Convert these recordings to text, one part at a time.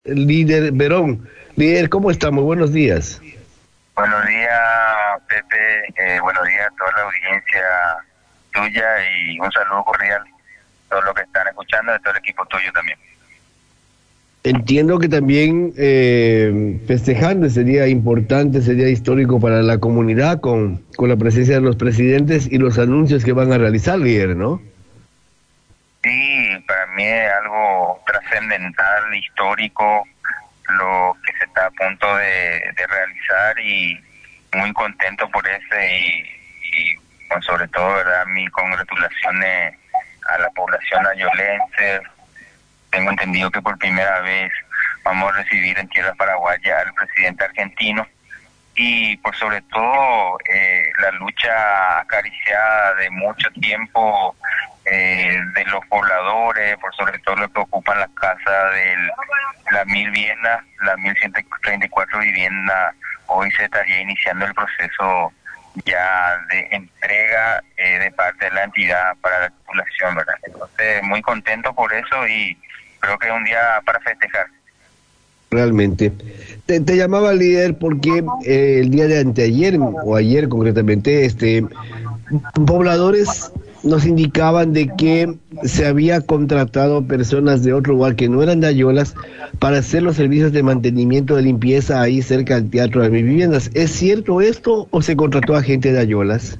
Líder Verón. Líder, ¿cómo estamos? Buenos días. Buenos días, Pepe. Buenos días a toda la audiencia tuya y un saludo cordial a todos los que están escuchando, de todo el equipo tuyo también. Entiendo que también festejando sería importante, sería histórico para la comunidad con la presencia de los presidentes y los anuncios que van a realizar, líder, ¿no? Sí, para mí es algo trascendental, histórico, lo que se está a punto de realizar y muy contento por eso y bueno, sobre todo, ¿verdad? Mis congratulaciones a la población ayolense. Tengo entendido que por primera vez vamos a recibir en tierras paraguayas al presidente argentino y por sobre todo la lucha acariciada de mucho tiempo de los pobladores, por sobre todo los que ocupan las casas de las 1000 viviendas, las 1134 viviendas. Hoy se estaría iniciando el proceso ya de entrega de parte de la entidad para la población, ¿verdad? Entonces, muy contento por eso y creo que es un día para festejar. Realmente. Te llamaba líder porque el día de anteayer, o ayer concretamente, pobladores nos indicaban de que se había contratado personas de otro lugar que no eran de Ayolas para hacer los servicios de mantenimiento de limpieza ahí cerca del Teatro de mis Viviendas. ¿Es cierto esto o se contrató a gente de Ayolas?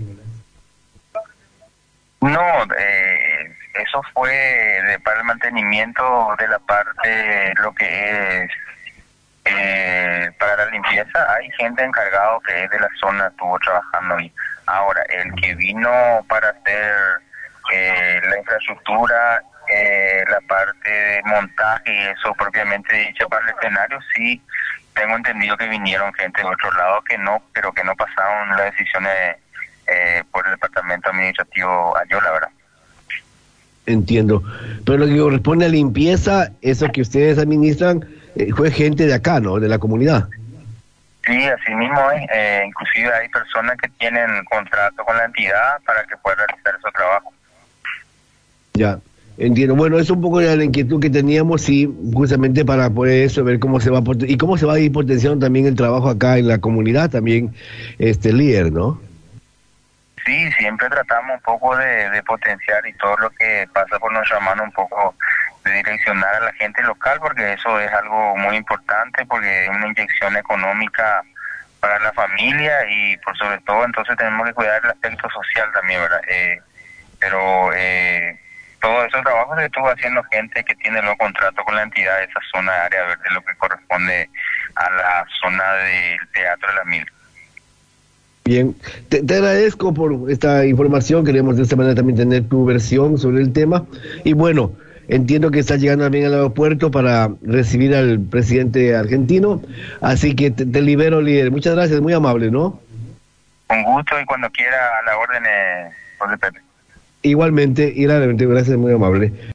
No, eso fue para el mantenimiento de la parte, lo que es para la limpieza. Hay gente encargado que es de la zona, estuvo trabajando ahí. Ahora, el que vino para hacer la infraestructura, la parte de montaje y eso propiamente dicho para el escenario, sí, tengo entendido que vinieron gente de otro lado que no, pero que no pasaron las decisiones por el departamento administrativo Ayola, ¿verdad? Entiendo. Pero lo que corresponde a limpieza, eso que ustedes administran, fue gente de acá, ¿no? De la comunidad. Sí, así mismo es. Inclusive hay personas que tienen contrato con la entidad para que puedan realizar su trabajo. Ya, entiendo. Bueno, es un poco de la inquietud que teníamos y justamente para poder eso, ver cómo se va y cómo se va a ir potenciando también el trabajo acá en la comunidad, también líder, ¿no? Sí, siempre tratamos un poco de potenciar y todo lo que pasa por nuestra mano, un poco de direccionar a la gente local, porque eso es algo muy importante, porque es una inyección económica para la familia y por sobre todo entonces tenemos que cuidar el aspecto social también, ¿verdad? Pero todo ese trabajo se estuvo haciendo gente que tiene los contratos con la entidad de esa zona de área verde, lo que corresponde a la zona del Teatro de la Mil. Bien, te agradezco por esta información, queremos de esta manera también tener tu versión sobre el tema y bueno, entiendo que estás llegando también al aeropuerto para recibir al presidente argentino, así que te libero, líder. Muchas gracias, muy amable, ¿no? Con gusto y cuando quiera a la orden, José Pepe. Igualmente, gracias, muy amable.